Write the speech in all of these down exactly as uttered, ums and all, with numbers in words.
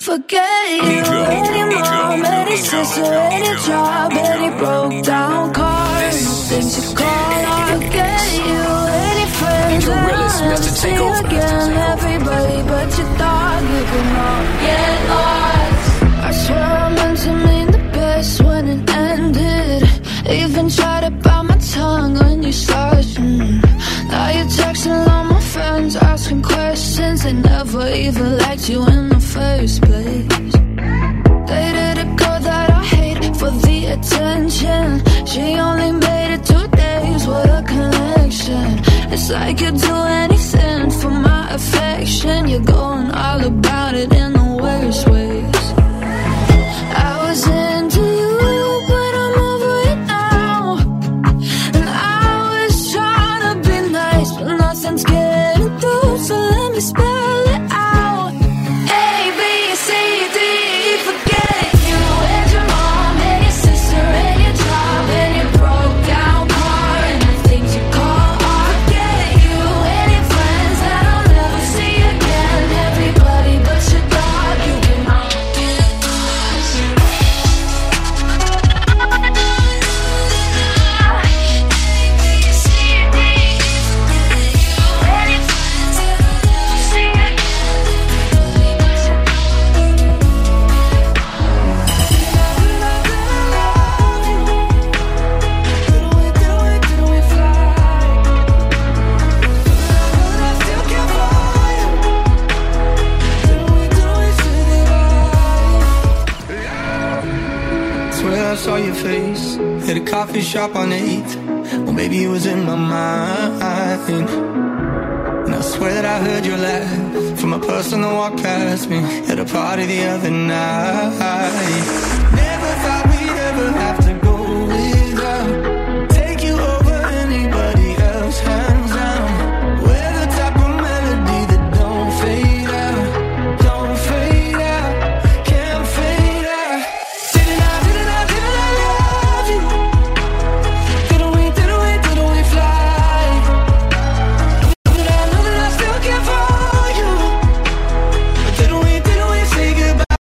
forget you. Any mom, any sister, any job, any broke down car, things you call, I'll get you. Any friends that I'll never see again, everybody but your dog, you can all get lost. I swear I meant to mean the best when it ended. Even tried to bite my tongue when you started. mm. Now you're texting all my friends, asking questions. They never even liked you in the first place. Dated a girl that I hate for the attention. She only made it two days, what a connection. It's like you'd do anything for my affection. You're going all about it in the worst ways. I was into you, but I'm over it now. And I was trying to be nice, but nothing's getting through, so let me spell it out. A, B, C, D, forget you. And your mom, and your sister, and your job, and your broke down car, and the things you call, I'll get you. Any friends that I'll never see again, everybody but your dog, you can all get lost. Swear I saw your face at a coffee shop on eighth. Well, maybe it was in my mind. And I swear that I heard your laugh from a person that walked past me at a party the other night. Never thought we'd ever have to go without. Take you over anybody else, hands down. We're the type of melody that don't fade out, don't fade out, can't fade out. Didn't I, didn't I, didn't I love you? Didn't we, didn't we, didn't we fly? Did I know that I still care for you? Didn't we, didn't we say goodbye?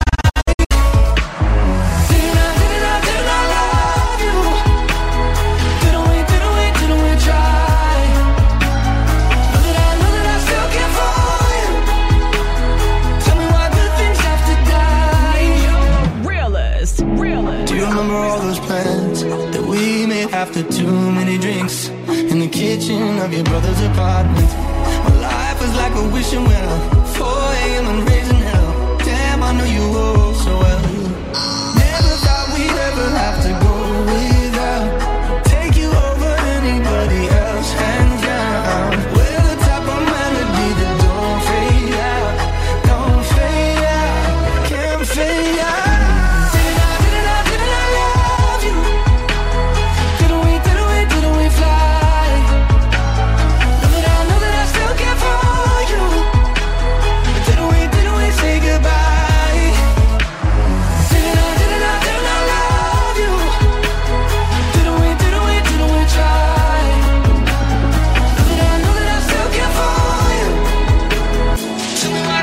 Didn't I, didn't I, didn't I love you? Didn't we, didn't we, didn't we try? Did I know that I still care for you? Tell me why good things have to die. Realist, realist. Do you remember all those plans that we made after too many drinks in the kitchen of your brother's apartment? My life was like a wishing well, four a.m. and raising hell. Damn, I know you all so well. Never thought we'd ever have to go without. Take you over anybody else, hands down. We're the type of melody that don't fade out, don't fade out, can't fade out. Didn't I, didn't I, didn't I love you? Didn't we, didn't we, didn't we fly? Know that I know that I still care for you. Didn't we, didn't we say goodbye? Didn't I, didn't I, didn't I love you? Didn't we, didn't we, didn't we try? Know that I know that I still care for you. Tell me why.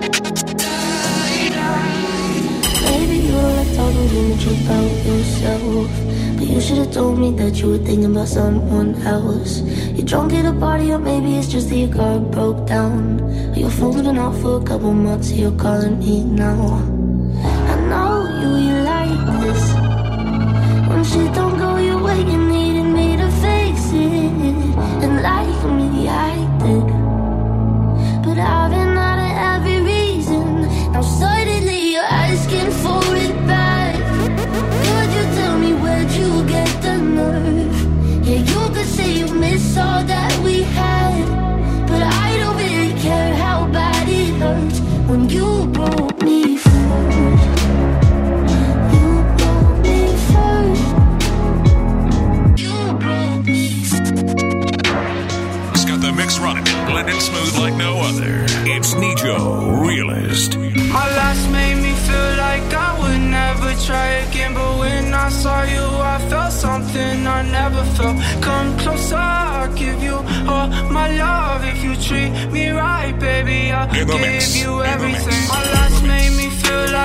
Maybe you were told me the truth about yourself, but you should have told me that you were thinking about someone else. You're drunk at a party, or maybe it's just that your car broke down. Or your phone's been off for a couple months, so you're calling me now. I know you, you like this. When shit don't go your way, you needed me to fix it. And like me, I did. But I've been out of every reason. Now suddenly you're asking for it back. Could you tell me where'd you get the nerve? Yeah, you could say you miss all that we had, but I don't really care how bad it hurts when you broke me first. You broke me first. You broke me It's got the mix running, blending smooth like no other. It's Nijo, Realist. My last made me feel like I would never try again, but when I saw you, I felt something I never felt. Come closer, I'll give you all my love. If you treat me right, baby, I'll In the give mix. you In the everything. mix. My last made me feel like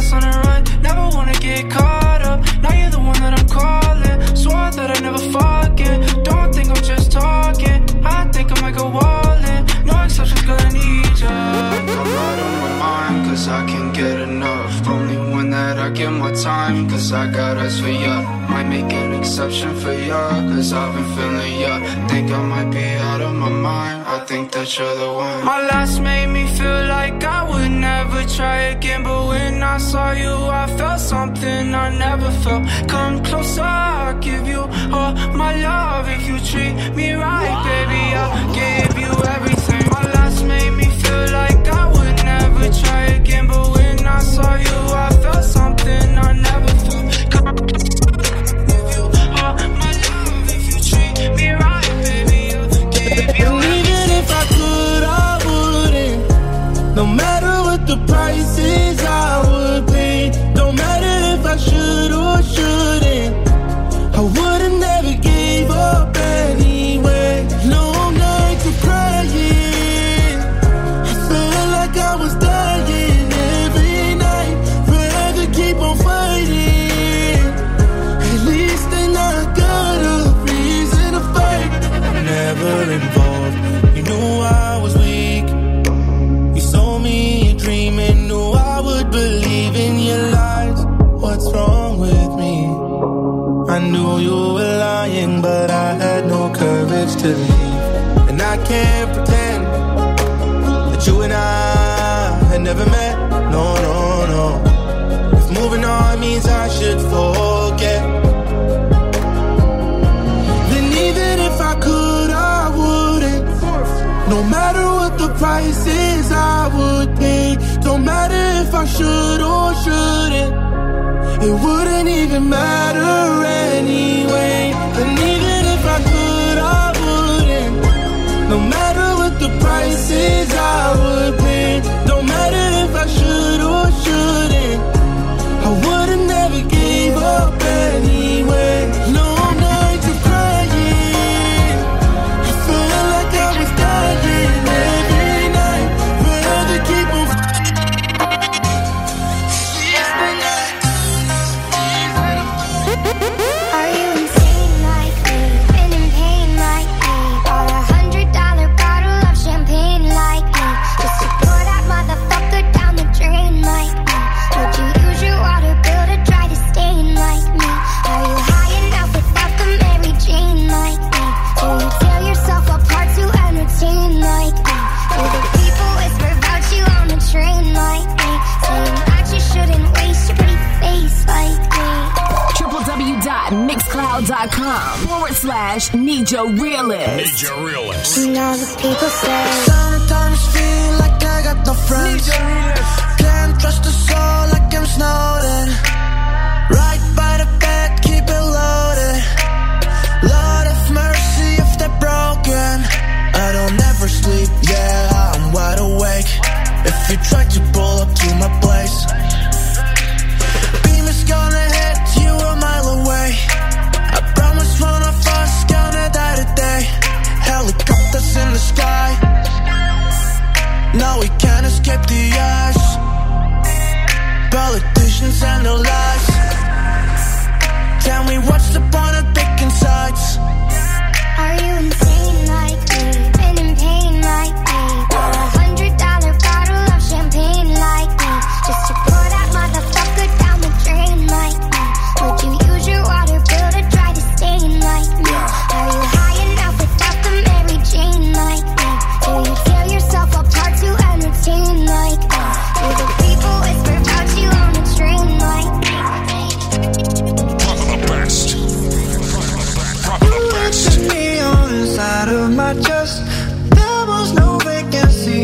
lost on the run, never wanna get caught up. Now you're the one that I'm calling. Swore that I'd never forget. Don't think I'm just talking, I think I might go all in. No exceptions, gonna need ya. I'm out of my mind, cause I can't get enough. Only one that I give my time, cause I got eyes for ya. Might make an exception for ya, cause I've been feeling ya. Think I might be out of my mind, I think that you're the one. My last made me feel like I would never try again, but when I saw you I felt something I never felt. Come closer, I'll give you all my love. If you treat me right, baby, I'll give you everything. My last made me feel like I would never try again, but when I saw you I felt something I never felt. Come give you all my love. If you treat me right, baby, I'll give you everything. Even if I could, I wouldn't. No matter what the price is, I would pay. Don't matter if I should or shouldn't, I would've never gave up anyway. Long nights of crying, I felt like I was dying every night. Rather keep on fighting, at least then I got a reason to fight. Never involved, you knew I was weak. You saw me dreaming, knew I would believe in your lies. What's wrong with me? I knew you were lying, but I had no courage to leave. And I can't pretend that you and I had never met. No, no, no. If moving on means I should forget, then even if I could, I wouldn't. No matter what the price is, I would pay. Don't matter if I should or shouldn't, it wouldn't even matter anyway. And even if I could, I wouldn't. No matter what the price is, I would pay. Don't matter if I should or shouldn't, I would've never gave up anyway. Long nights of crying, I felt like I was dying every night. Rather keep on Are you insane like me? Been in pain like me? Bought a hundred dollar bottle of champagne like me, just to pour that motherfucker down the drain like me. Would you use your water bill to dry the stain like me? Are you high enough without the Mary Jane like me? Do you tear yourself apart to entertain like me? Do the people whisper about you on the train like me, saying that you shouldn't waste your pretty face like me? www.mixcloud.com forward slash Nijo Realist. Nijo Realist. And all the people say sometimes feel like I got no friends. Can't trust a soul like I'm Snowden. Right by the bed, keep it loaded. Lord have mercy if they're broken. I don't ever sleep, yeah, I'm wide awake. If you try to pull up to my place, beam is gonna hit you a mile away. I promise one of us gonna die today. Helicopters in the sky, now we can't escape the eyes. Politicians and their lies. Tell me what's the point of picking sides? Are you insane like me? Been in pain like me? Bought a hundred dollar bottle of champagne like me, just to pour that motherfucker down the drain like me. Would you use your water bill to dry the stain like me? Are you high enough without the Mary Jane like me? Do you tear yourself apart to entertain like me? Do the people whisper about you on the train like me? Top of the best. Top of the best. Me on the side of my chest, there was no vacancy.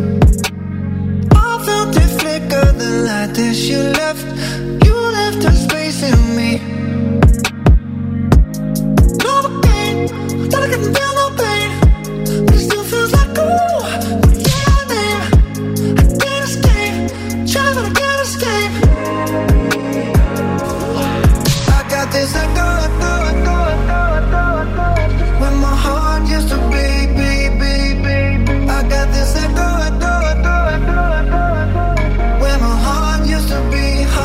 I felt it flicker, the light that you left. You left a space in me. No pain, thought I couldn't feel no pain, but it still feels like ooh. Yeah, I name, I can't escape, try but I can't escape. I got this echo, echo, echo, echo, echo, echo. When my heart used to be, be, be, be. I got this echo, echo, echo, echo, echo, echo. When my heart used to be.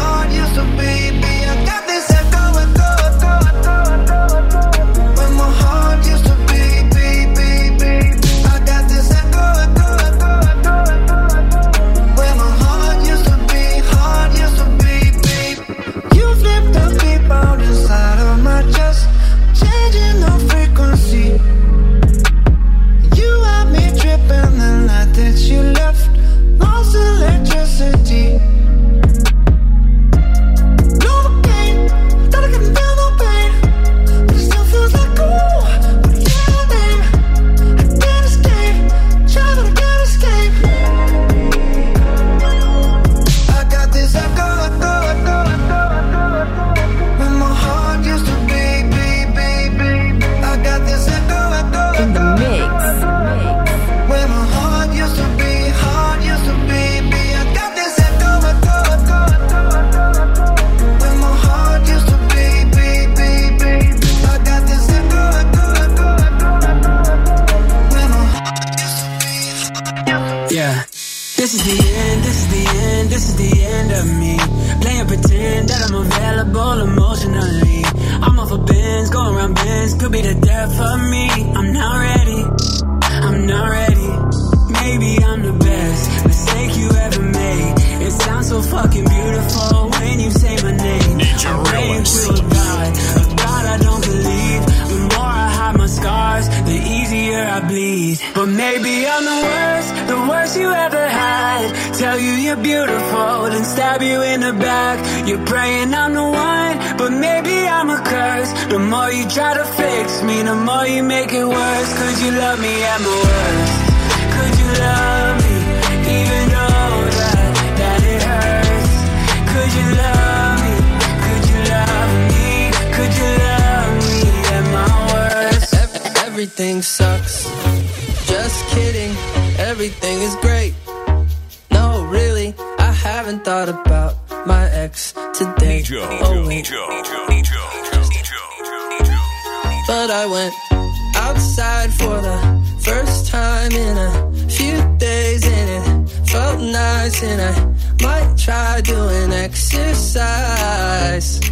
of me, playing pretend that I'm available emotionally. I'm off of Benz, going around Benz, could be the death of me. I'm not ready, I'm not ready. Maybe I'm the best mistake you ever made. It sounds so fucking beautiful when you say my name. I'm praying to a God, a God I don't believe. The more I hide my scars, the easier I bleed. But maybe I'm the worst, the worst you ever had. Tell you you're beautiful, then stab you in the back. You're praying I'm the one, but maybe I'm a curse. The more you try to fix me, the more you make it worse. Could you love me at my worst? Could you love me, even though that, that it hurts? Could you love me, could you love me, could you love me at my worst? Everything sucks, just kidding, everything is great. No, really, I haven't thought about my ex today. Nijo, oh, wait. Nijo, Nijo, Nijo, Nijo, Nijo. But I went outside for the first time in a few days, and it felt nice, and I might try doing exercise.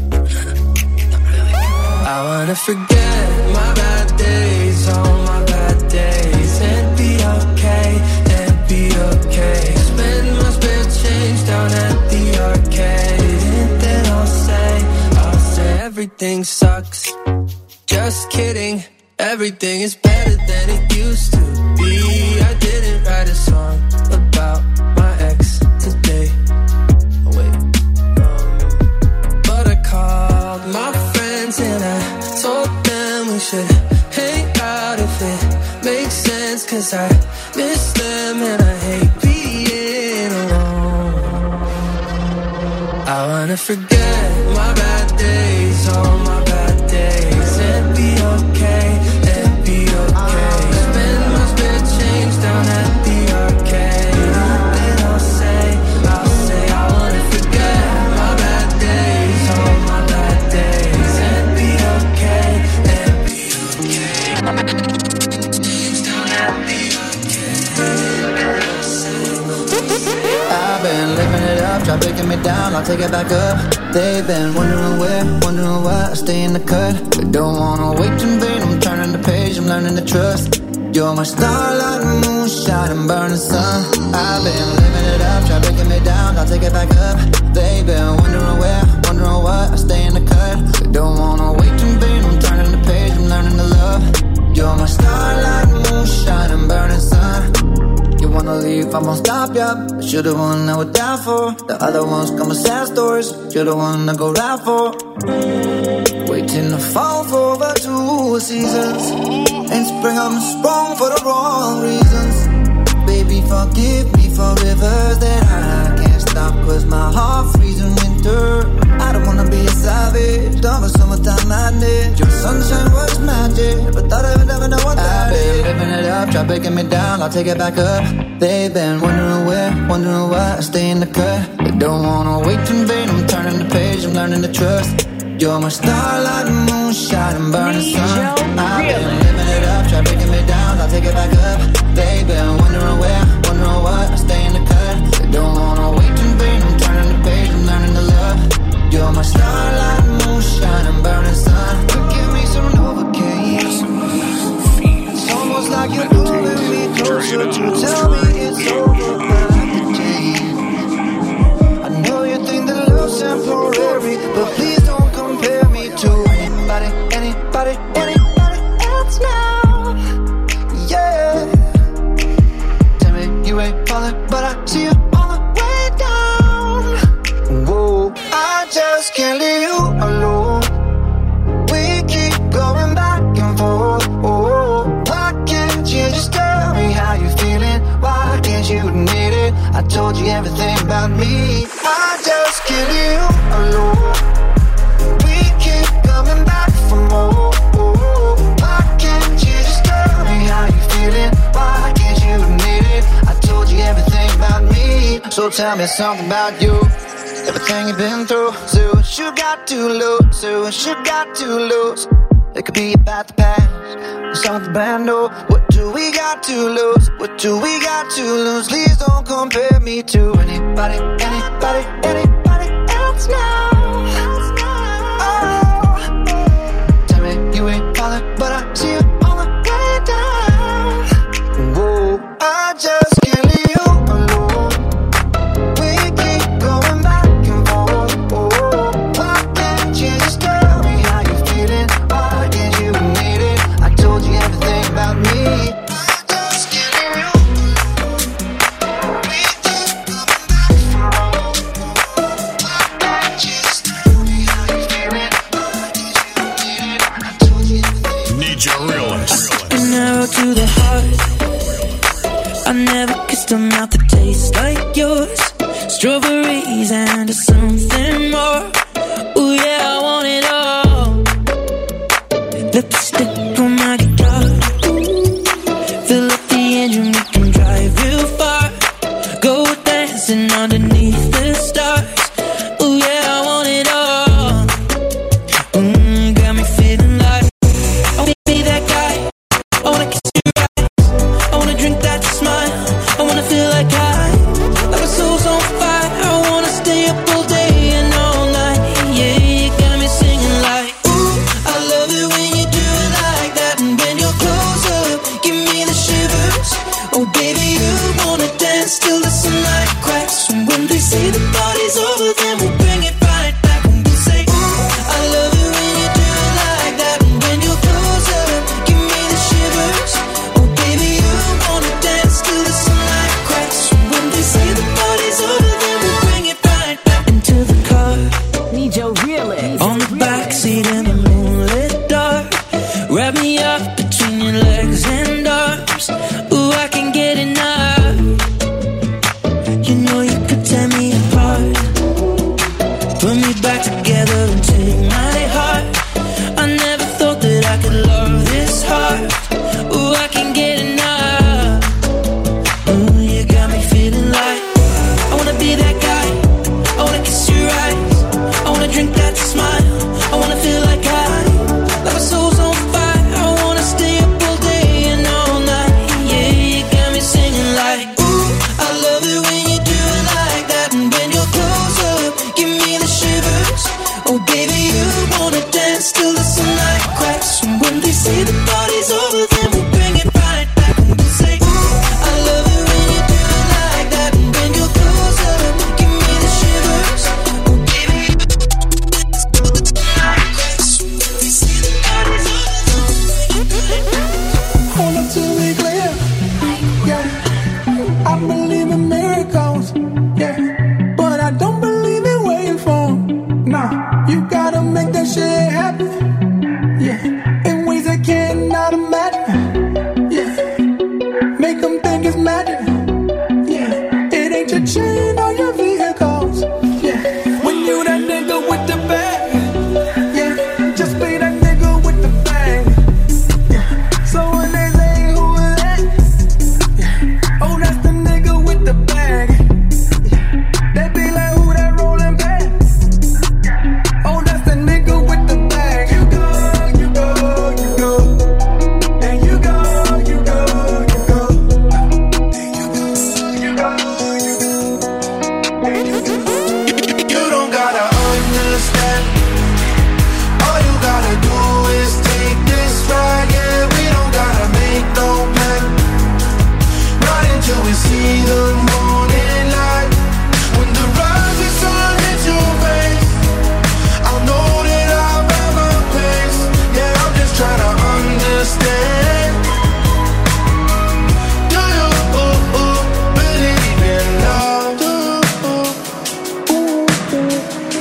I wanna forget my bad days, all my bad days, and be okay, and be okay. Spend my spare change down at the arcade, and then I'll say, I'll say everything sucks. Just kidding, everything is better than it used to be. I didn't write a song about my ex today. Oh, wait. Um, but I called my friends and I told them we should hang out if it makes sense. Cause I miss them and I hate being alone. I wanna forget my bad days, all my bad days, and be okay, and be okay. Spend my spare change down at the arcade, and then I'll say, I'll say I wanna forget my bad days, all my bad days, and be okay, and be okay. Change down at the I've been living it up, try breaking me down, I'll take it back up. They've been wondering where, wondering why I stay in the cut. But don't wanna wait in vain, I'm turning the page, I'm learning to trust. You're my starlight, moonshine, and burning sun. I've been living it up, try breaking me down, I'll take it back up. They've been wondering where, wondering why I stay in the cut. But don't wanna wait in vain, I'm turning the page, I'm learning to love. You're my starlight, moonshine, and burning sun. You wanna leave, I won't stop ya. But you're the one I would die for. The other ones come with sad stories. You're the one I go ride for. Waiting to fall for the two seasons. And spring I'm sprung for the wrong reasons. Baby, forgive me for rivers that I can't stop. Cause my heart freezes in winter. I don't wanna be a savage. Done for summertime madness. Your sunshine was magic, but thought I would never know what that is. I've been living it up, try breaking me down, I'll take it back up. They've been wondering where, wondering why I stay in the cut. They don't wanna wait in vain, I'm turning the page, I'm learning to trust. You're my starlight, moonshine, and burning sun. I've been living it up, try breaking me down, I'll take it back up. They've been wondering where, wondering why I stay in the cut. They don't wanna wait in vain, I'm turning the page, I'm learning to love. You're my starlight, moonshine, and burning sun. Give me some Novocaine. It's almost like you're pulling me closer to tell me it's over like the day. I know you think that love's temporary, but please don't compare me to anybody, anybody, anybody else now. Yeah. Tell me you ain't falling, but I see you all the way down. Whoa, I just can't leave you alone. We keep going back and forth. Oh, why can't you just tell me how you feeling? Why can't you admit it? I told you everything about me. I just can't leave you alone. We keep coming back for more. Oh, why can't you just tell me how you feeling? Why can't you admit it? I told you everything about me. So tell me something about you. Everything you've been through. So what you got to lose? So what you got to lose? It could be about the past, something brand new. What do we got to lose? What do we got to lose? Please don't compare me to anybody, anybody, anybody. and to something more. Ooh yeah, I want it all. Lipstick on my guitar. Fill up the engine, we can drive real far. Go dancing underneath the stars. Ooh yeah, I want it all. Mm, got me feeling like I wanna be that guy. I wanna kiss your eyes. I wanna drink that smile. I wanna feel like I, like my soul's on fire. I wanna stay up all day and all night. Yeah, you got me singing like, ooh, I love it when you do it like that. And when you're close up, give me the shivers. Oh baby, you wanna dance till the sunlight cracks. And when they say the party's over, then we'll bring it right back. And we'll say, ooh, I love it when you do it like that. And when you're close up, give me the shivers. Oh baby, you wanna dance till the sunlight cracks. And when they say the party's over, then we'll bring it right back into the car. Need your realist. On the backseat in the moonlit dark. Wrap me up between your legs and arms. Ooh, I can get enough. You know you could tear me apart. Put me back together and take my heart. I never thought that I could love this hard. Ooh, I can get enough. Ooh, you got me feeling like I wanna be that guy. I wanna kiss your eyes. I wanna drink that smile. I wanna feel like I, like my soul's on fire. I wanna stay up all day and all night. Yeah, you got me singing like, ooh, I love it when you do it like that. And when you're close up, give me the shivers. Oh baby, you wanna dance till the sunlight cracks. And when they say the party's over, then we'll bring it right back. And we'll say, ooh, I love it when you do it like that. And when you're close up, give me the shivers. Oh baby, you wanna dance till the sunlight cracks. And when they say the party's over, then we'll bring it right back. Hold up to be clear, yeah. I believe in miracles, yeah. But I don't believe in waiting for 'em. Nah, you gotta make that shit happen, yeah. In ways I cannot imagine, yeah. Make 'em think it's magic, yeah. It ain't your chain or your vehicles, yeah. When you that nigga with the bag, yeah. Just be that nigga with the bag, yeah. So when they say who is that, yeah. Oh, that's the nigga with the bag, yeah. They be like, who that rolling back? Oh, that's the nigga with the bag. You go, you go, you go. And you go, you go, you go. And you go, you go, you go. And you go. You don't gotta understand. All you gotta do is take this ride. Yeah, we don't gotta make no plan. Not until we see the morning light. When the rising sun hits your face, I'll know that I'm at my place. Yeah, I'm just trying to understand. Do you ooh, ooh, believe in love? Do you, ooh, ooh,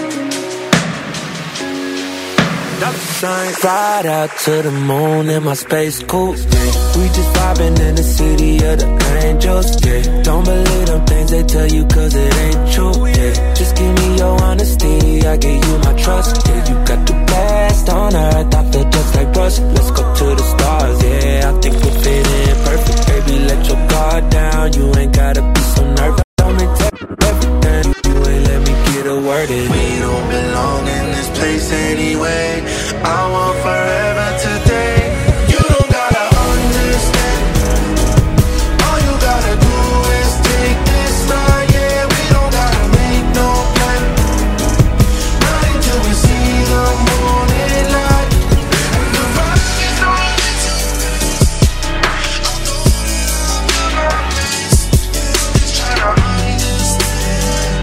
Dollar signs, ride out to the moon in my space coupe. We just vibing in the city of the angels, yeah. Don't believe them things they tell you cause it ain't true, yeah. Just give me your honesty, I give you my trust, yeah. You got the best on earth, I feel just like Russ. Let's go to the stars, yeah. I think we're fitting perfect, baby, let your guard down. You ain't gotta be so nervous, I'm in everything. You ain't let me get a word in. we don't belong in this place anyway. I want forever today. You don't gotta understand. All you gotta do is take this ride. Yeah, we don't gotta make no plan. Not until we see the morning light. When the rising sun hits your face, I'll know that I'm at my place. Just try to understand.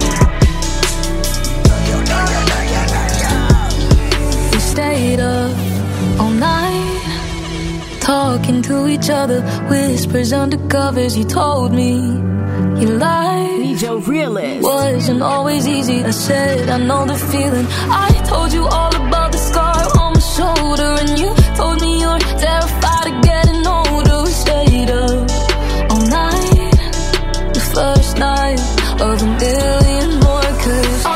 We stayed up all night, talking to each other, whispers under covers. You told me you lied. Need your realist. Wasn't always easy. I said I know the feeling. I told you all about the scar on my shoulder, and you told me you're terrified of getting older. We stayed up all night, the first night of a million more. 'Cause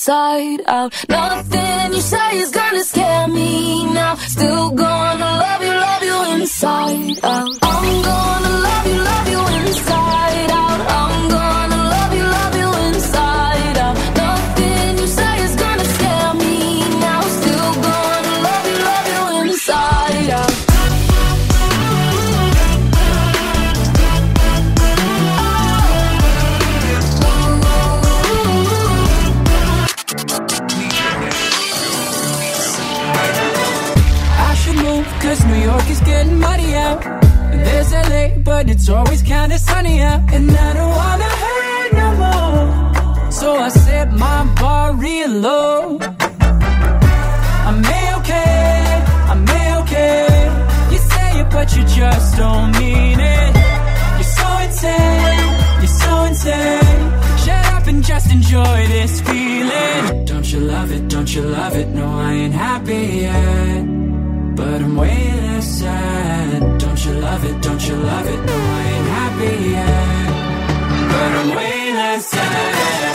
inside out. Nothing you say is gonna scare me now. Still gonna love you, love you inside out. I'm gonna love you, love you inside out. I'm gonna love you, love you inside out. Nothing you say is gonna scare me now. Still gonna love you, love you inside out. Cause New York is getting muddy out. There's L A, but it's always kinda sunny out. And I don't wanna hurt no more, so I set my bar real low. I'm A-okay, I'm A-okay. You say it, but you just don't mean it. You're so insane, you're so insane. Shut up and just enjoy this feeling. Don't you love it, don't you love it? No, I ain't happy yet, but I'm way less sad. Don't you love it, don't you love it? No, I ain't happy yet, but I'm way less sad.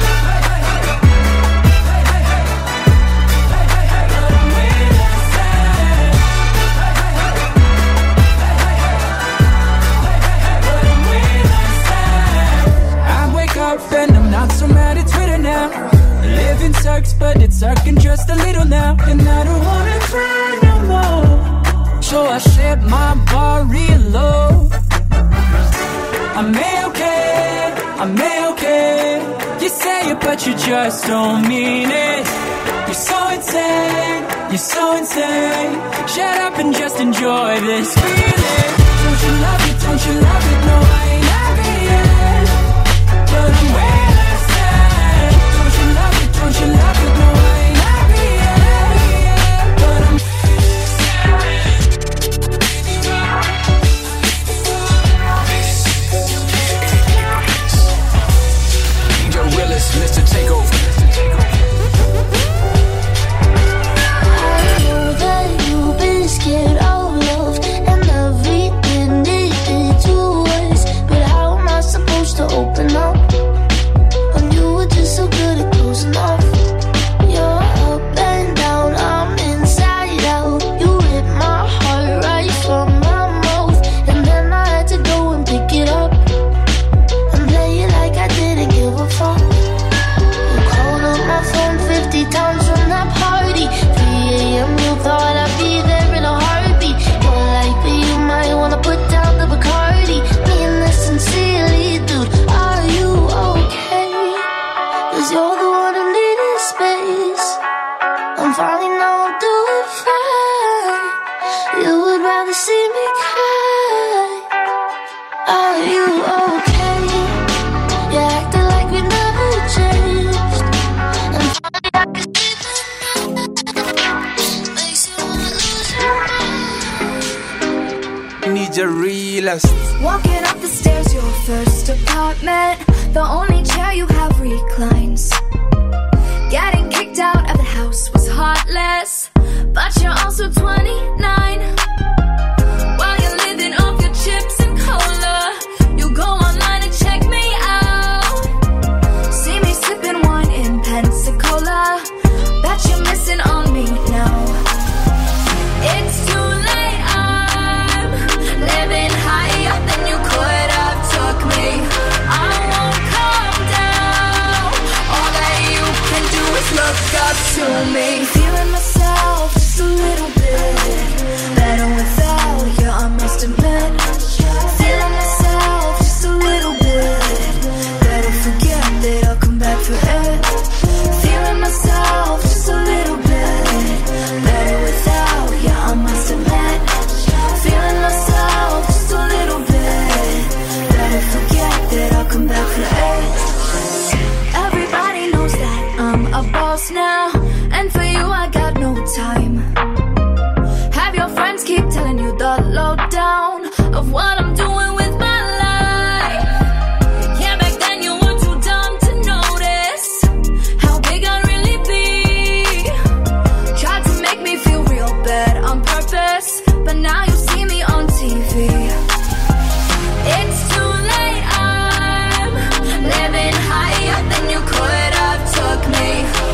And I'm not so mad at Twitter now. Living sucks, but it's sucking just a little now. And I don't wanna cry no more, so I set my bar real low. I'm A-okay, I'm A-okay. You say it, but you just don't mean it. You're so insane, you're so insane. Shut up and just enjoy this feeling. Don't you love it, don't you love it? No, I ain't happy yet, but I'm way less sad. Don't you love it, don't you love it? No, I ain't happy yet, but I'm Nijo Willis, Mister Takeover. I know that you've been scared of love and everything it did to us, but how am I supposed to open up when you were just so good at closing off? You're up and down, I'm inside out. You ripped my heart right from my mouth, and then I had to go and pick it up and play it like I didn't give a fuck. You called up my phone fifty times from that party. three a.m. you thought I'd be there in a heartbeat. You're like, but you might wanna put down the Bacardi. Mean this sincerely, dude, are you okay? Cause you're the one who needed space. I'm fine now, I'll do it fine. You would rather see me cry. Are you okay? You acted like we never changed, and finally I can see that makes you wanna lose your mind. Nijo Realist. Walking up the stairs, your first apartment. The only chair you have reclines. Getting kicked out of the house was heartless, but you're also twenty-nine. While you're living off your chips and cola, you go online and check me out. See me sipping wine in Pensacola. Bet you're missing on me now. It's too late, I'm living higher than you could have took me. I won't calm down. All that you can do is look up to me. Feeling myself just a little bit better without you, I must admit. Feeling myself just a little bit better, forget that I'll come back for it. Feeling myself just a little bit better without you, I must admit. Feeling myself just a little bit better, forget that I'll come back for it. Everybody knows that I'm a boss now, and for you I got no time. Have your friends keep telling you the lowdown of what I'm doing with my life. Yeah, back then you were too dumb to notice how big I really be. Tried to make me feel real bad on purpose, but now you see me on T V. It's too late, I'm living higher than you could have took me.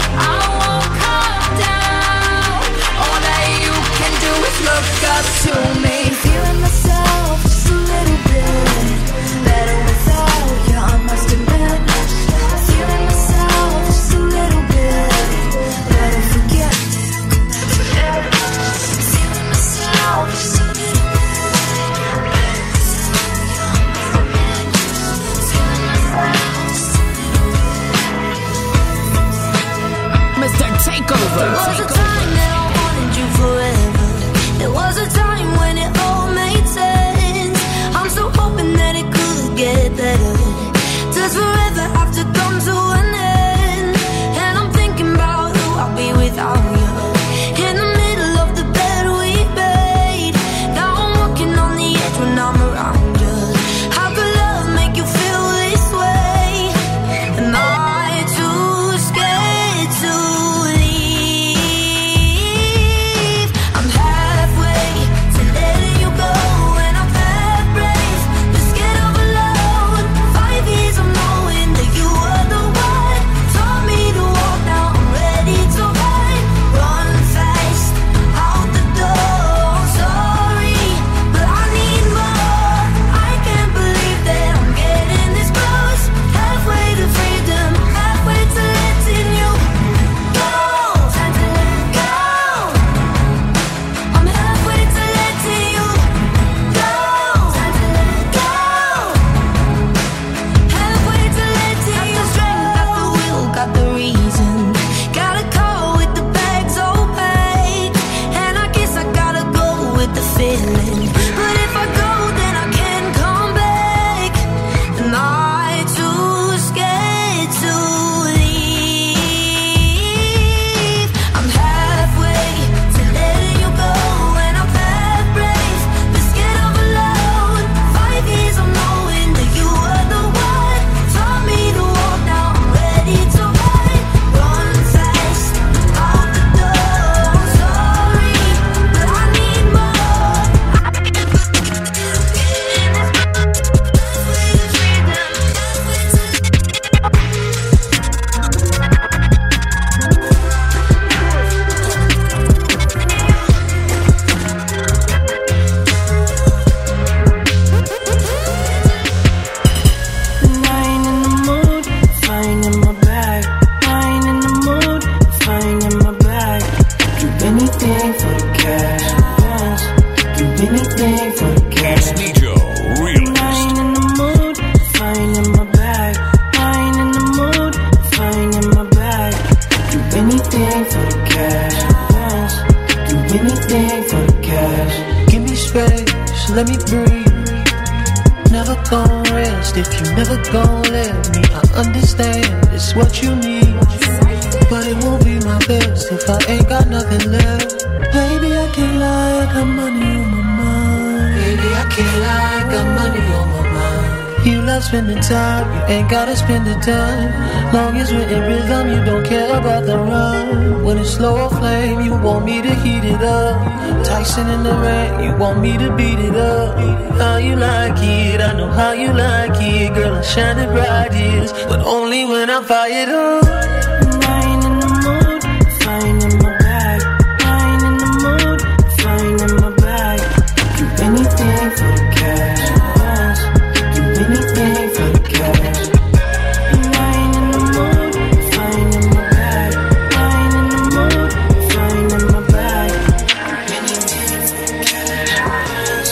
if you never gon' let me. I understand it's what you need, but it won't be my best if I ain't got nothing left. Baby, I can't lie, I got money on my mind. Baby, I can't lie, I got money on my mind. You love spending time, you ain't gotta spend the time. Long as we're in rhythm, you don't care about the run. When it's slow or flame, you want me to heat it up. Tyson in the rain, you want me to beat it up. How you like it, I know how you like it. Girl, I shine it bright, yes, but only when I'm fired up. Nine in the mood, fine in my bag. Nine in the mood, fine in my bag. Do anything for the cash. Anything for the cash. Nine in the mood, fine in my bag. Nine in the mood, fine in my bag. Anything for the cash.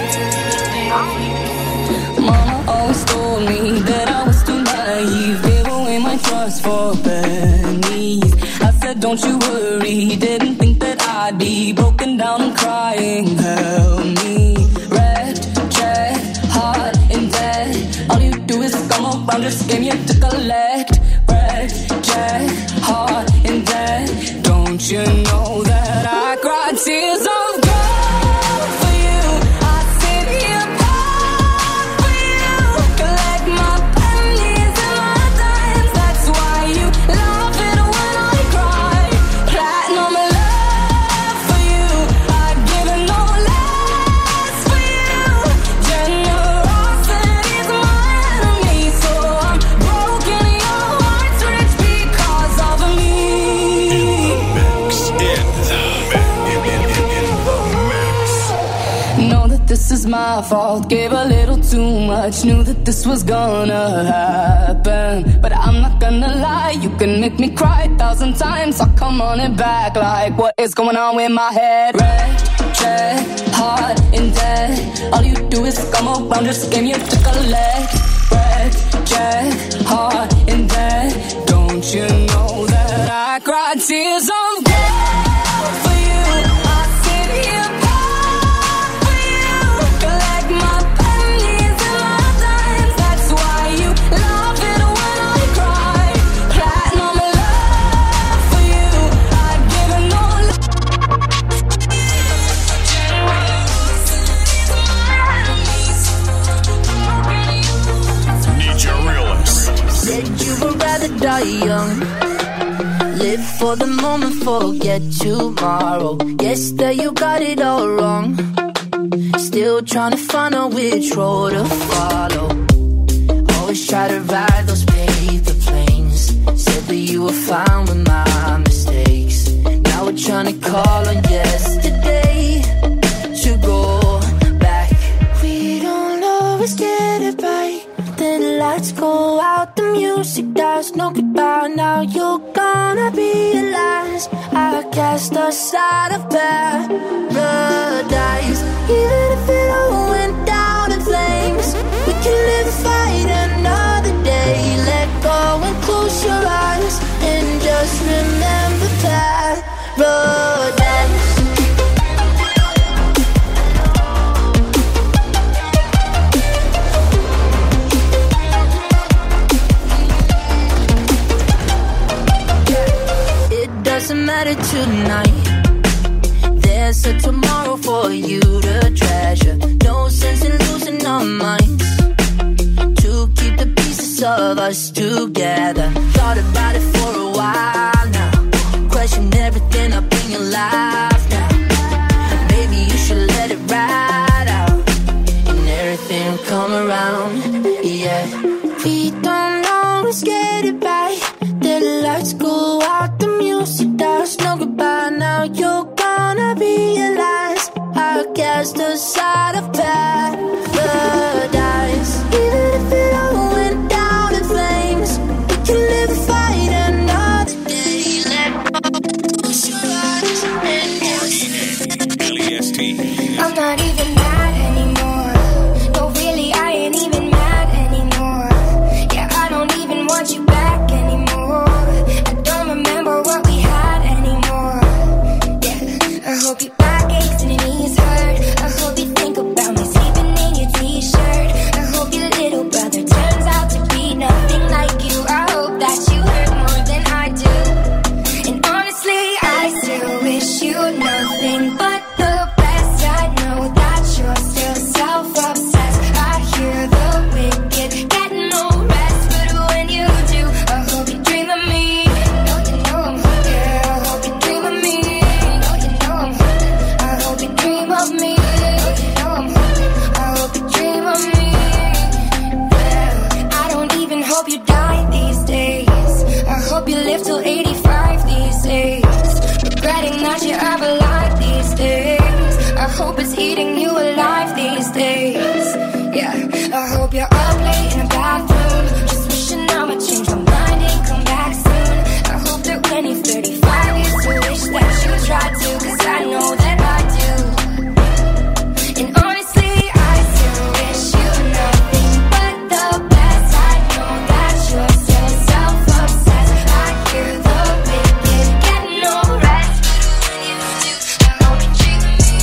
Mama always told me that I was too naive, gave away my trust for pennies. I said, don't you worry, didn't think that I'd be broken down and crying. Help me. All you do is come around, just game you to collect. Red, jack, heart, and dead. Don't you know that I cried tears of gold for you? I sit here proud for you. Collect my pennies and my dimes. That's why you love it when I cry. Platinum love for you. I'd give it no less for you. Generosity's my enemy, so I'm broken. Your heart's rich because of me. Know that this is my fault, gave a little too much, knew that this was gonna happen. But I'm not gonna lie, you can make me cry a thousand times. I'll come on it back like, what is going on with my head? Red, red, heart, and dead. All you do is come around, just game you to collect. Red, red, heart, and dead. Don't you know that I cried tears of gold for you? I sit here proud for you. Collect my pennies and my dimes. That's why you love it when I cry. Platinum love for you. I'd give it no love. Need your realist. Said you would rather die young. Live for the moment, forget tomorrow. Guess that you got it all wrong. Still trying to find out which road to follow. Always try to ride those paper planes. Said that you were fine with my mistakes. Now we're trying to call on yesterday to go back. We don't always get it right. Then the lights go out, the music dies, no goodbye. Now you're gonna realize I cast us out of paradise. Even if it all went down in flames, we can live and fight another day. Let go and close your eyes and just remember paradise. Doesn't matter tonight. There's a tomorrow for you to treasure. No sense in losing our minds. To keep the pieces of us together. Thought about it for a while now. Question everything up in your life now. Maybe you should let it ride out, and everything will come around. Yeah, we don't always get it right. The lights go out, the music dies, no goodbye. Now you're gonna realize I cast us out of paradise. Even if it all went down in flames, we can live and fight another day. Let go, close your eyes and just I'm not even mad anymore. No, really, I ain't even mad anymore. Yeah, I don't even want you back anymore. I don't remember what we had anymore. Yeah, I hope your back aches and your knees hurt. I hope you think hope you die these days. I hope you live till eighty-five these days. Regretting that you're ever alive these days. I hope it's eating you alive these days. Yeah, I hope you're up late in the bathroom, just wishing I would change my mind and come back soon. I hope that when you're thirty-five, you still wish that you tried to, cause I know that I do. And honestly, I still wish you nothing but the best. I know that you're still self-obsessed. I hear the wicked get no rest. I hope you dream of me.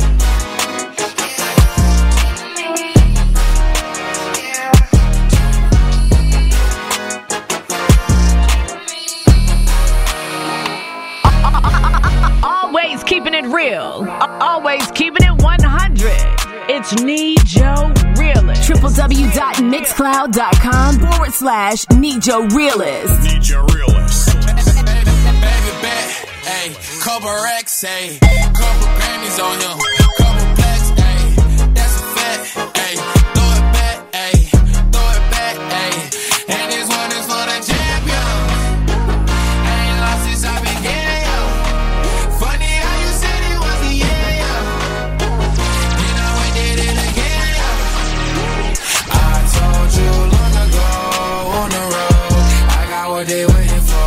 Always keeping it real. Always keeping it one hundred. It's Nijo Realist. www.mixcloud.com forward slash Nijo Realist. Nijo Realist. Baby bet, ayy, couple racks, ayy, couple Grammys on him, couple plaques, ayy, that's a fact, ayy, throw it back, ayy, throw it back, ayy, and this one is for the champion. I ain't lost since I began, yo. Funny how you said it was the year, yo. You know we did it again, yo. I told you long ago on the road, I got what they waiting for.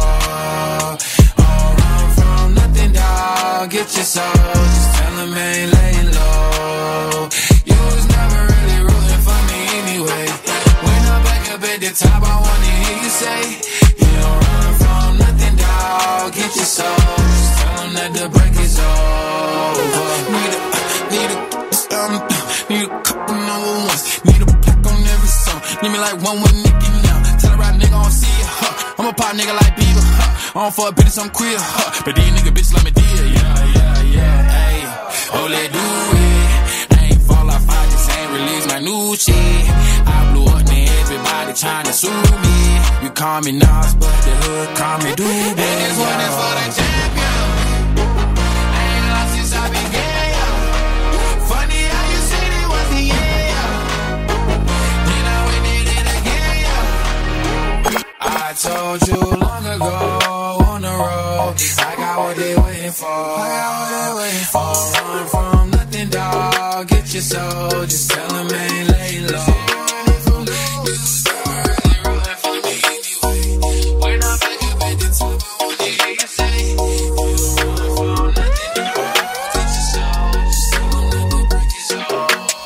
Get your soul, just tell them I ain't laying low. You was never really rooting for me anyway. When I'm back up at the top, I wanna hear you say, you don't run from nothing, dawg. Get your soul, just tell them that the break is over. Need a, need a, um, need a couple number ones. Need a plaque on every song. Need me like one with Nicki now. Tell a rap nigga I don't see it, huh. I'm a pop nigga like Bieber, huh. I don't fuck bitches, I'm queer, huh. But these nigga bitches let me deal, yeah. Yeah, ayy, oh, let's do it. I ain't fall off, I just ain't release my new shit. I blew up, man, everybody tryna sue me. You call me Nas, but the hood call me Doobie. And this one is for the champion. I ain't lost since I began, yo. Funny how you said it was the year, yo. Then I went and did it again, yo. I told you long ago on the road, I got what they waiting for. I got what they waiting for. Run from nothing, dawg. Get your soul. Just tell them ain't lay low. You was never really rooting for me anyway. When I'm back up at the top, I wanna hear you say, you don't run from nothing, dawg. Get your soul. Just tell them that the break is over.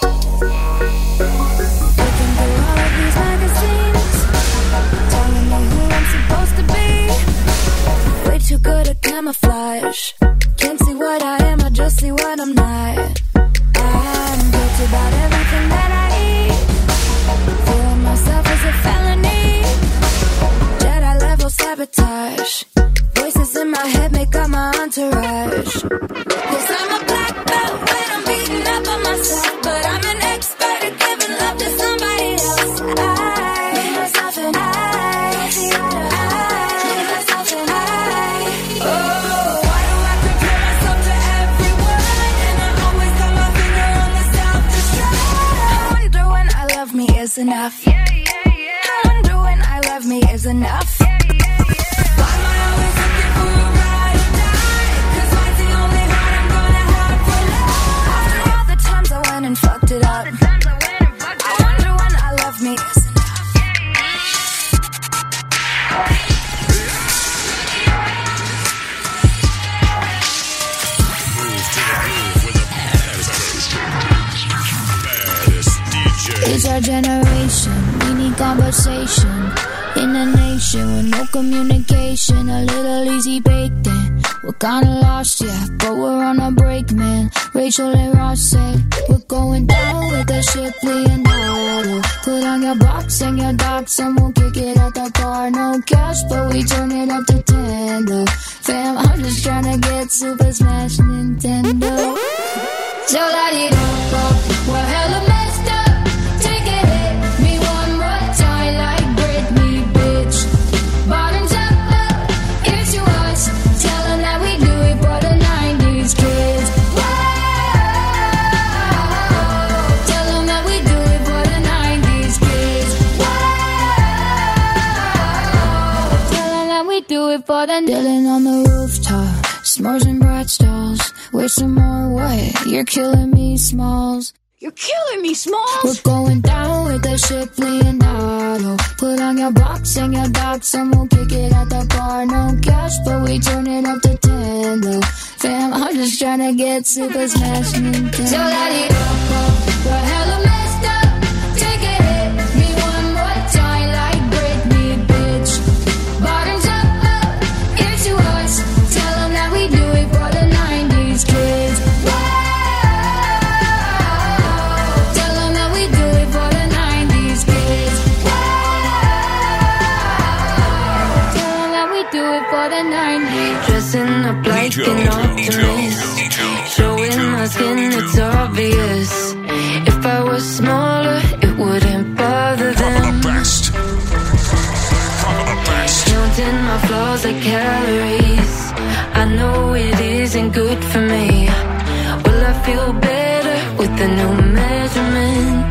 Looking through all of these magazines, telling me who I'm supposed to be. Way too good at camouflage. Can't see what I am, I just see what I'm not. I'm guilty about everything that I eat. Feeling myself is a felony. Jedi level sabotage. Voices in my head make up my entourage. Cause I'm a black belt when I'm beating up on myself. But I'm an expert at giving love to somebody else. I give myself an eye. Give myself an eye. Oh. Me is enough. Yeah, yeah, yeah. I wonder when I love me is enough. Yeah, yeah, yeah. Why am I always looking for a ride or die? Cause mine's the only heart I'm gonna have for life. After all the times I went and fucked it up, I wonder when I love me is enough. Move to the groove with the baddest, baddest D J. It's our generation, we need conversation. In a nation with no communication, a little easy baked in. We're kinda lost, yeah, but we're on a break, man. Rachel and Ross said, we're going down with the ship Leonardo. Put on your box and your docs and we'll kick it at the car. No cash, but we turn it up to ten, though. Fam, I'm just tryna get Super Smash Nintendo. So let it up, we're hella messed up. Take a hit, me one more time like Britney, bitch. Bottoms up, up, here's to us. Tell them that we do it for the nineties kids. Whoa, tell them that we do it for the nineties kids. Whoa, it for the Dylan on the rooftop. S'mores and bright stalls. Wait some more, what? You're killing me, Smalls. You're killing me, Smalls. We're going down with the ship Leonardo. Put on your box and your docs and we'll kick it at the bar. No cash, but we turn it up to ten, though. Fam, I'm just trying to get Super Smash Nintendo. So let it up, up. We're hella messed up. Take a hit, me one more time like Britney, bitch. Bottoms up, up, into us. Tell them that we do it for the nineties kids. Whoa. Tell them that we do it for the nineties kids. Whoa. Tell them that we do it for the nineties. Dressing up like an optimist, showing my skin, it's obvious. If I was smaller, it wouldn't bother them. Counting my flaws like calories, I know it isn't good for me. Will I feel better with the new measurement?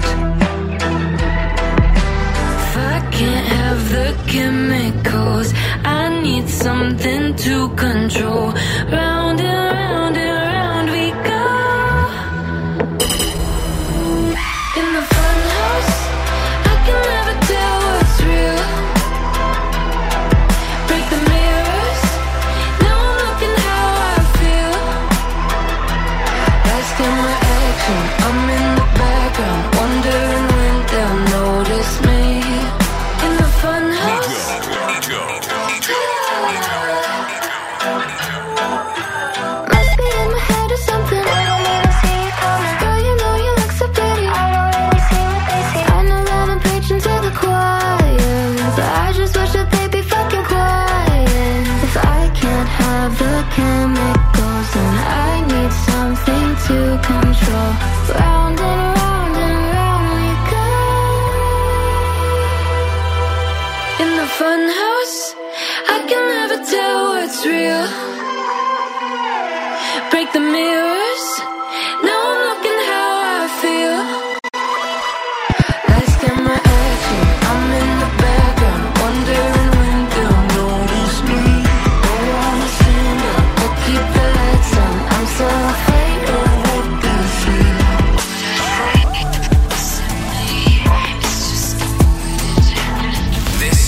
If I can't have the chemicals, I need something to control. Round and round and round we go. In the fun house, I can never tell what's real. Break the mirrors, now I'm looking how I feel. Last in my action, I'm in the background, wondering when they'll notice me. In the fun house. Must be in my head or something. I don't even see you coming. Girl, you know you look so pretty. I don't really see what they see. I know that I'm preaching to the choir, but I just wish that they'd be fucking quiet. If I can't have the chemicals, then I need something to control. Round and round and round we go. In the fun house, I can never tell what's real. Break the mirrors, now I'm looking how I feel. Last in my action, I'm in the background, wondering when they'll notice me. Don't wanna stand up, but keep the lights on. I'm so afraid of what they see. This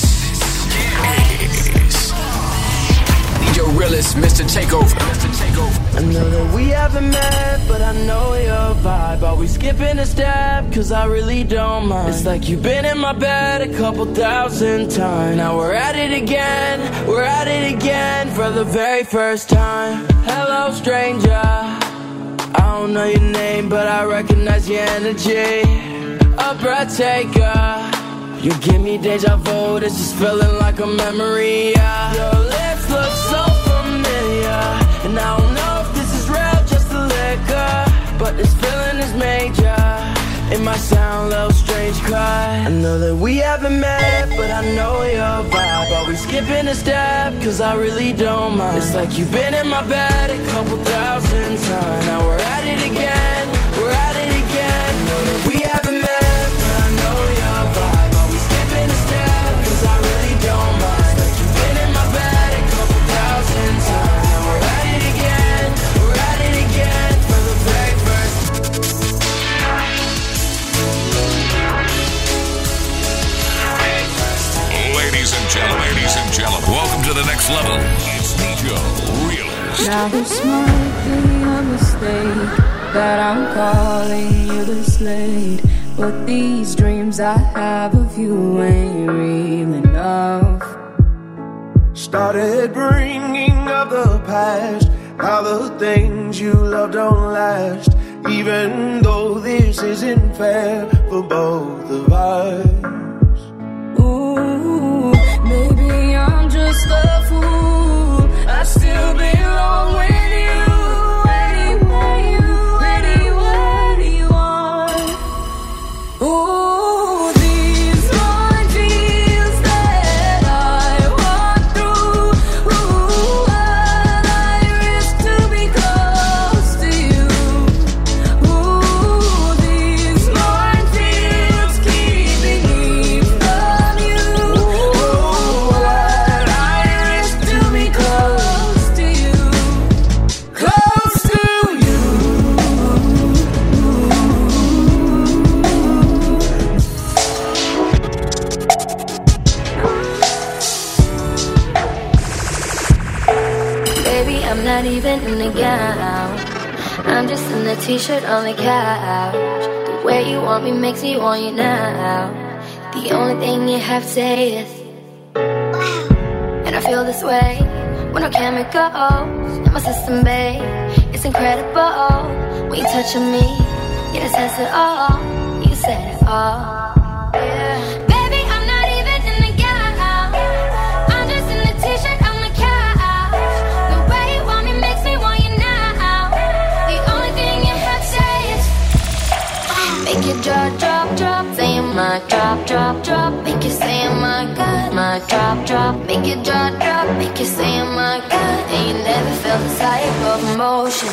is Nijo Realist, Mister Takeover. Mister Takeover. I know that we haven't met, but I know your vibe. Are we skipping a step? Cause I really don't mind. It's like you've been in my bed a couple thousand times. Now we're at it again, we're at it again for the very first time. Hello stranger, I don't know your name, but I recognize your energy. A breath taker, you give me deja vu, this is feeling like a memory, yeah. Your lips look so familiar, and I don't know if this is real, just a liquor, but this feeling is major. It might sound a little strange, cause I know that we haven't met, but I know your vibe. Are we skipping a step? Cause I really don't mind. It's like you've been in my bed a couple thousand times. Now we're at it again, we're at it again. I know that we haven't met, but I know your vibe. Are we skipping a step? Cause I really don't mind. It's like you've been in my bed a couple thousand times. Now we're at it again, we're at it again for the very first time. Ladies and gentlemen, ladies and gentlemen, welcome to the next level. It's Nijo Realist. Now this might be a mistake that I'm calling you this late, but these dreams I have of you ain't real enough. Started bringing up the past, how the things you love don't last, even though this isn't fair for both of us. Ooh, maybe I'm just a fool, I still belong with you. Anywhere you, anywhere you are. Ooh, these minefields that I walk through. Ooh, what I risk to be close to you. Ooh, these minefields keeping me not even in the gown. I'm just in a t-shirt on the couch. The way you want me makes me want you now. The only thing you have to say is, and I feel this way when no chemicals in my system, babe. It's incredible when you touch on me. You just says it all. You said it all. Yeah. Baby, I'm not even in the gown. I'm just in a t-shirt on the couch. The way you want me makes me want you now. The only thing you have to say is, make your jaw drop, drop. Saying my drop, drop, drop. Make you say my God, my drop, drop. Make your jaw drop, make you say my God. And you never felt this type of emotion.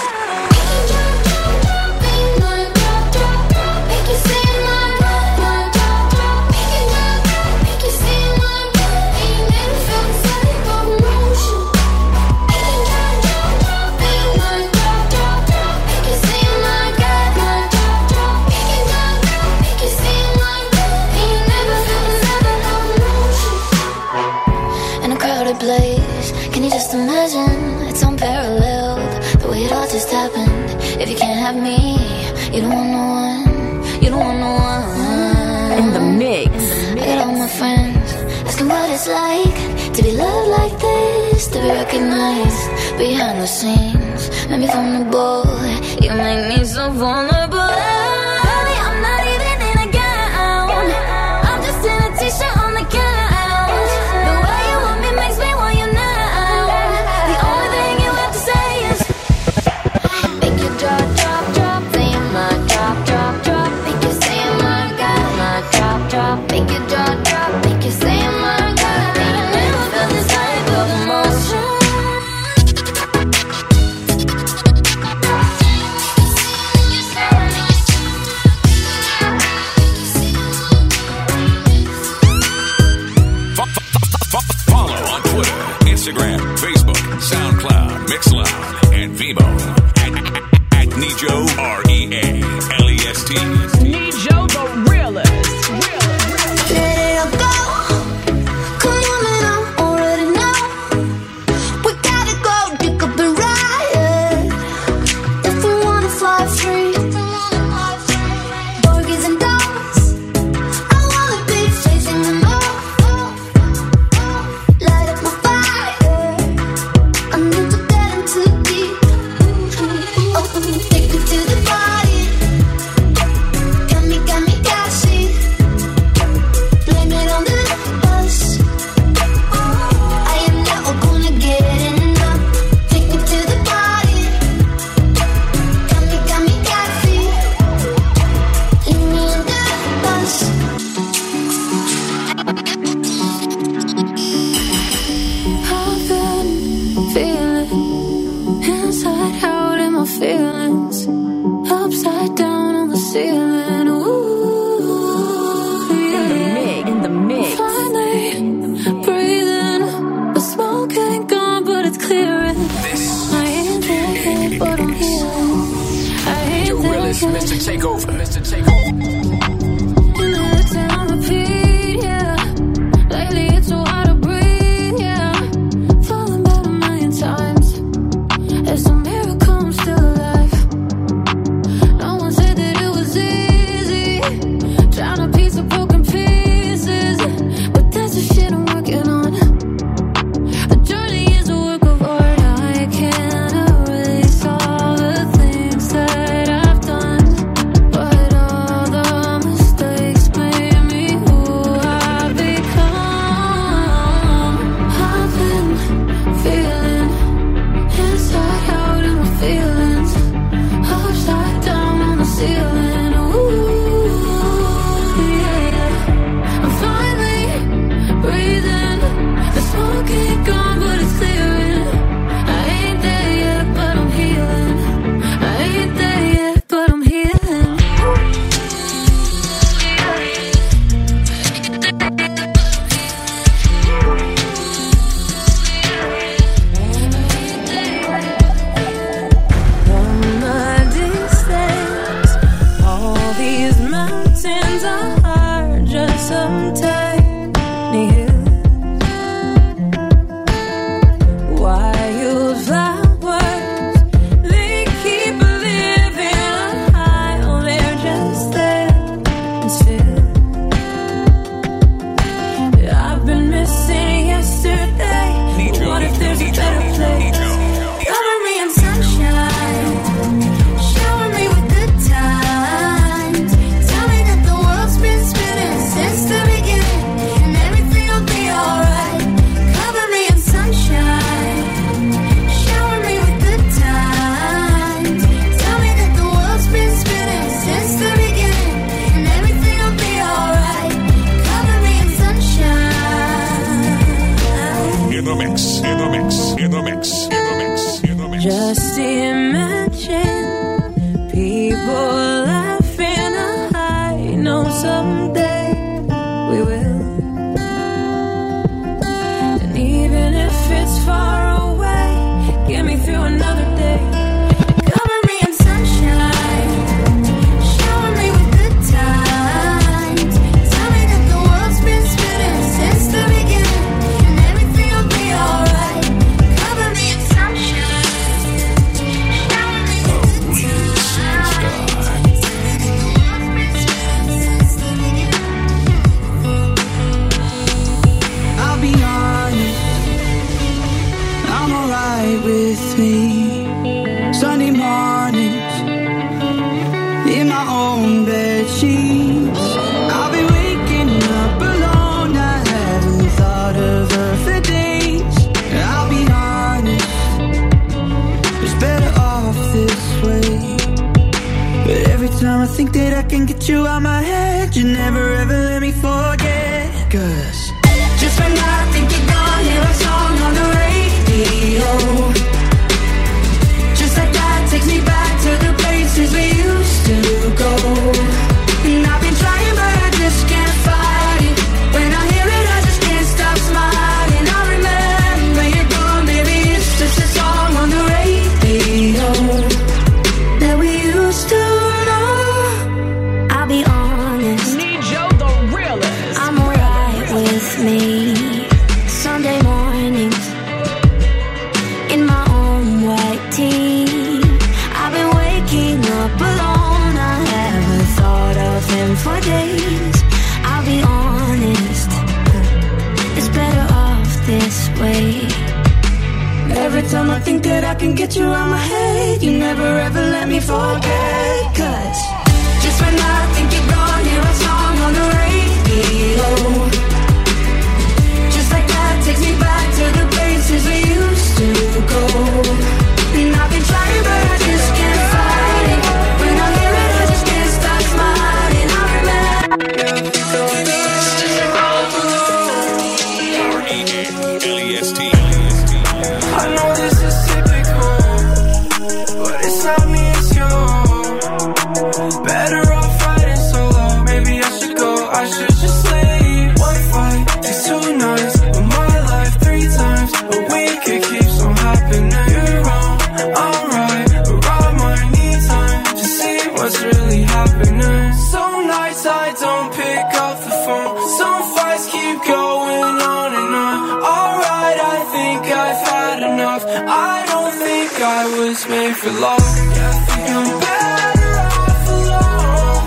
Place. Can you just imagine? It's unparalleled, the way it all just happened. If you can't have me, you don't want no one. You don't want no one. In the mix. I got all my friends asking what it's like to be loved like this, to be recognized behind the scenes. Make me vulnerable. You make me so vulnerable. Baby, I'm not even in a gown. I'm just in a t-shirt on the couch. Make your jaw drop, make you say my God. And you never felt this type of emotion. Follow on Twitter, Instagram, Facebook, SoundCloud, Mixcloud, and Vimo at, at Nijo, R E A L E S T. Nijo the realest. Mister Takeover. Mister Takeover. But with me. Sunday mornings in my own bed sheets. I'll be waking up alone. I haven't thought of her for days. I'll be honest, it's better off this way. But every time I think that I can get you out my head, you never ever let me forget. Cause just when I think you're gone, hear a song on the radio. Just like that takes me back to the places we used to go. And I've been trying but I just can't fight it. When I hear it I just can't stop smiling. I remember you're gone, baby, it's just a song on the radio that we used to know. I'll be honest, Need Joe the realest. I'm alright with me. Sunday mornings in my own white tee. I've been waking up alone. I haven't thought of him for days. I'll be honest, it's better off this way. Every time I think that I can get you out my head, you never ever let me forget. Cause just when I think you're gone, hear a song on the radio. Just like that takes me back to the places we used to go. And I've been trying but I just can't fight it. When I hear it I just can't stop smiling. I remember L E S T. I know this is typical, but it's not me, it's you. Better off fighting solo. Maybe I should go, I should just leave. One fight takes two nights of my life, three times a week. It keeps on happening. You're wrong, I'm right, but I might need time to see what's really happening. Some nights I don't pick up the phone. Some fights keep going on and on. Alright, I think I've had enough. I don't think I was made for love. Yeah, I think I'm better off alone.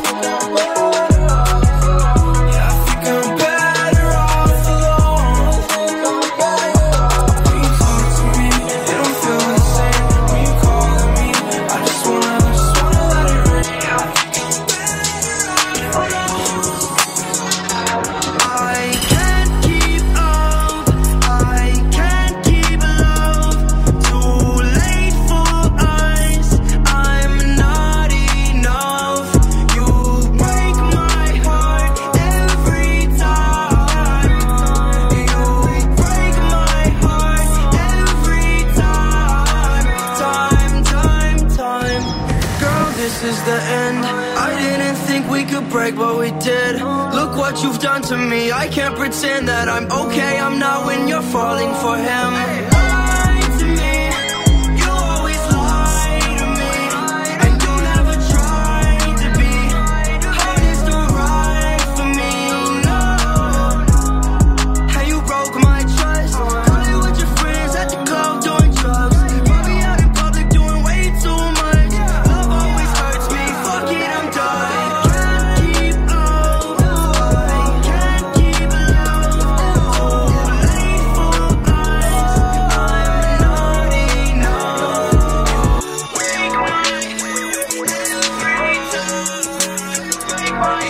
Yeah, I think I'm better off alone. When you talk to me, it don't feel the same. When you call me, I just wanna, I just wanna let it rain. Yeah, I think I'm better off alone. I can't keep up, I can't keep love. Too late for us, I'm not enough. You break my heart every time. You break my heart every time. Time, time, time. Girl, this is the end. I didn't think we could break, but we did. Look what you've done to me. I can't pretend that I'm okay. I'm not when you're falling for him. Lie to me. You always lie to me. And you never tried to be honest or right for me. No. How you broke my trust. Party with your friends at the club doing drugs. Probably out in public doing way too much. Love always hurts me. Fuck it, I'm done. Can't keep up. I can't keep love. Too late for us. I'm not enough. Break my every time. Break my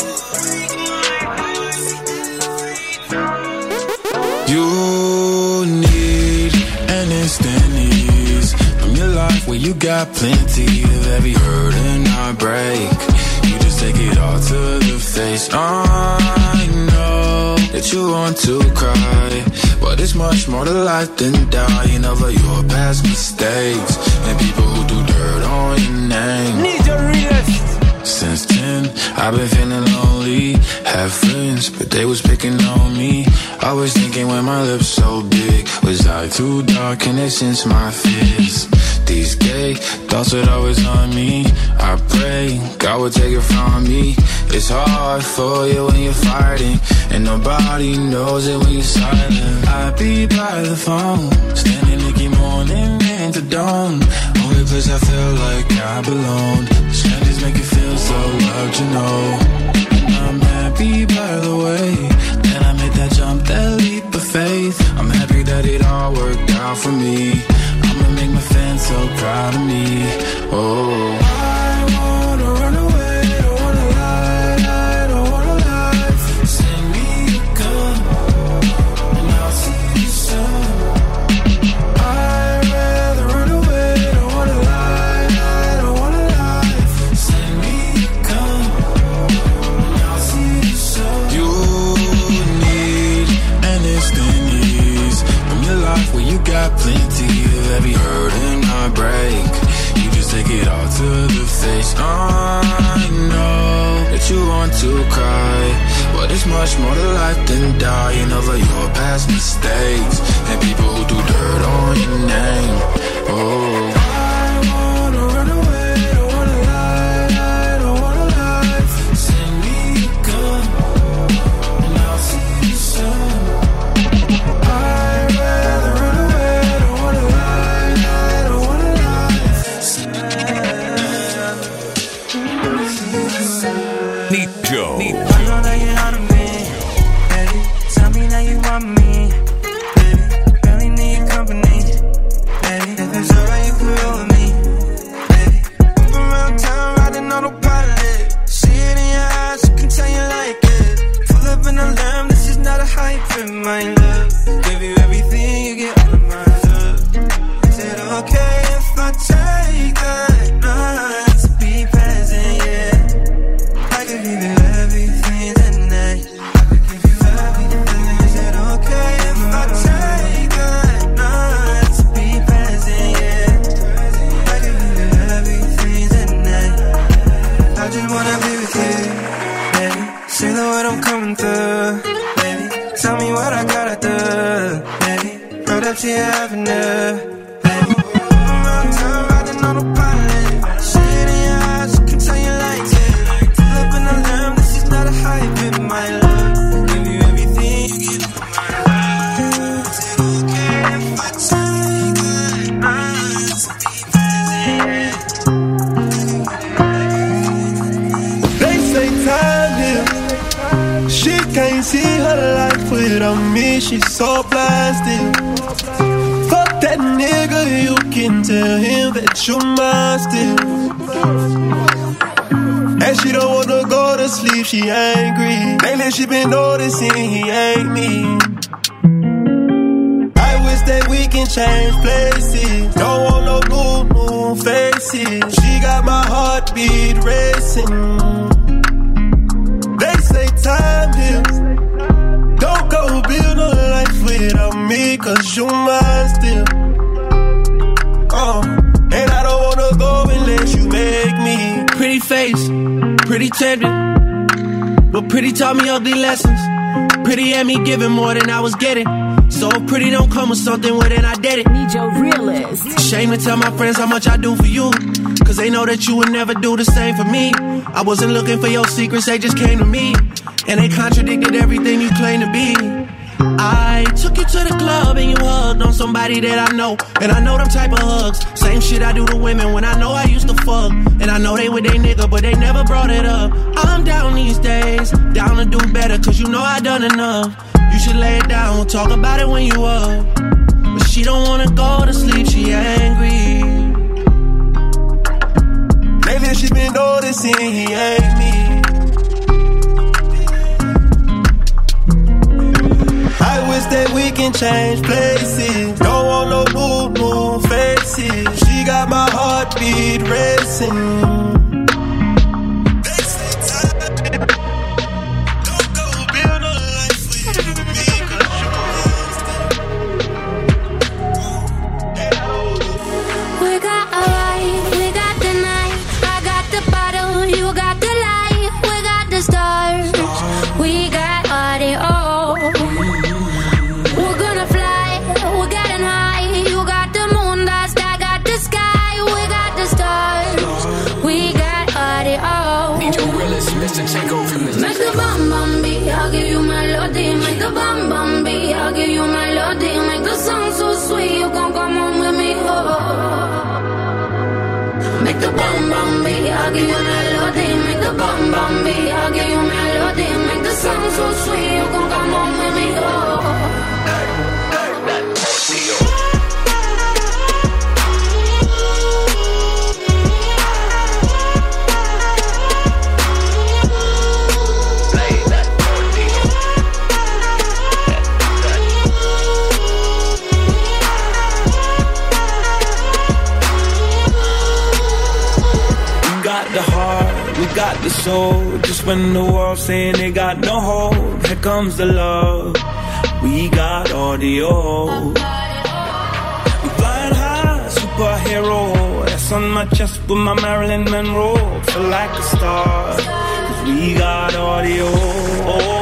You need an instant ease from your life where you got plenty of every hurt and heartbreak. You just take it all to the face. I know that you want to cry, but it's much more to life than dying over your past mistakes and people who do dirt on your name. Need your realest. Since ten, I've been feeling lonely. Had friends, but they was picking on me. Always thinking when my lips so big, was I too dark and they sense my fears? These gay thoughts would always on me. I pray God would take it from me. It's hard for you when you're fighting, and nobody knows it when you're silent. I be by the phone, standing Nicky morning into dawn. Only place I feel like I belong. Strangers make you feel so loved, you know. And I'm happy by the way that I made that jump, that leap of faith. I'm happy that it all worked out for me. I'ma make the fence, so proud of me. Oh, I wanna run away, don't wanna lie, I don't wanna lie. Send me a gun, and I'll see you soon. I'd rather run away, don't wanna lie, I don't wanna lie. Send me a gun, and I'll see you soon. You need an instant ease from your life where you got plenty of every hurt and heartbreak. You just take it all to the face. I know that you want to cry, but it's much more to life than dying over your past mistakes and people who do dirt on your name. Oh, I wanna run away, don't wanna lie, I don't wanna lie. Send me a gun, and I'll see you soon. I'd rather run away, don't wanna lie, I don't wanna lie. Neat Joe. I know that you're out of me, baby. Tell me that you want me, baby. Really need company, baby. If it's alright, you can roll with me, baby. Move around town, riding autopilot. See it in your eyes, you can tell you like it. Pull up in a lamb, this is not a hype in my love. Give you everything, you get all of my love. Is it okay if I take that night to be present, yeah? I could give you everything tonight. I could give you everything. Is it okay if I take that night to be present, yeah? I could give you everything tonight. I just wanna be with you, baby. Say the word, I'm coming through, baby. Tell me what I gotta do, baby. Right up to your avenue, baby. Around town, riding autopilot. See it in your eyes, you can tell you like it. Pull up in a lamb, this is not a hype in my love. Give you everything, you get all my love. Is it okay if I take that night to be present? They say time heals. She can't see her life without me. She's so blasted. Fuck that nigga, you can tell him that you're mine still. And she don't wanna go to sleep, she angry. Lately she been noticing he ain't me. I wish that we can change places. Don't want no new, new faces. She got my heartbeat racing. They say time heals. Don't go build no life without me, cause you mine still. Uh, and I don't wanna go unless you make me. Pretty face, pretty tempting, but pretty taught me ugly lessons. Pretty had me giving more than I was getting. So if pretty don't come with something, well then I did it. Need your realist. Shame to tell my friends how much I do for you, cause they know that you would never do the same for me. I wasn't looking for your secrets, they just came to me. And they contradicted everything you claim to be. I took you to the club and you hugged on somebody that I know. And I know them type of hugs. Same shit I do to women when I know I used to fuck. And I know they with they nigga, but they never brought it up. I'm down these days, down to do better, cause you know I done enough. You should lay it down, we'll talk about it when you up. But she don't wanna go to sleep, she angry. Lately she been noticing he ain't me. I wish that we can change places. Don't want no new, new faces. She got my heartbeat racing. They say time. Don't go build a life with me, cause you We got a life, we got the night. I got the bottle, you got the light. We got the stars, we got audio. We're gonna fly, we're getting high. You got the moon dust, I got the sky. We got the stars, we got audio. Need your realist, Mister Take over, Mister Make the bum bum beat, I'll give you melody. Make the bum bum beat, I'll give you melody. Make the song so sweet, you gon' come on with me, oh. Make the bum bum beat, I'll give you melody. Make the bum bum beat, I'll give you melody. Make the song so sweet, you gon' come on with me, oh. the soul. Just when the world's saying they got no hope, here comes the love. We got audio. I'm flying high, superhero. That's on my chest with my Marilyn Monroe. Feel like a star, cause we got audio.